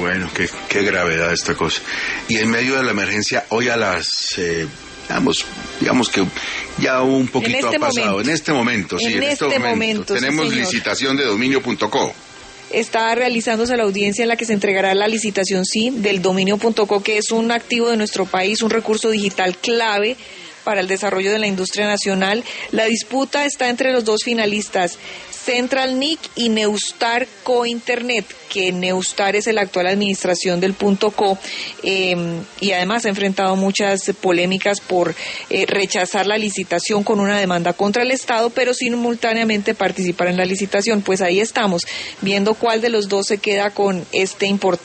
Bueno, qué gravedad esta cosa. Y en medio de la emergencia, hoy a las... digamos que ya un poquito ha pasado. En este momento, tenemos sí, licitación de dominio.co. Está realizándose la audiencia en la que se entregará la licitación, del dominio.co, que es un activo de nuestro país, un recurso digital clave para el desarrollo de la industria nacional. La disputa está entre los dos finalistas, CentralNIC y Neustar Cointernet, que Neustar es la actual administración del .co, y además ha enfrentado muchas polémicas por rechazar la licitación con una demanda contra el Estado, pero simultáneamente participar en la licitación. Pues ahí estamos, viendo cuál de los dos se queda con este importante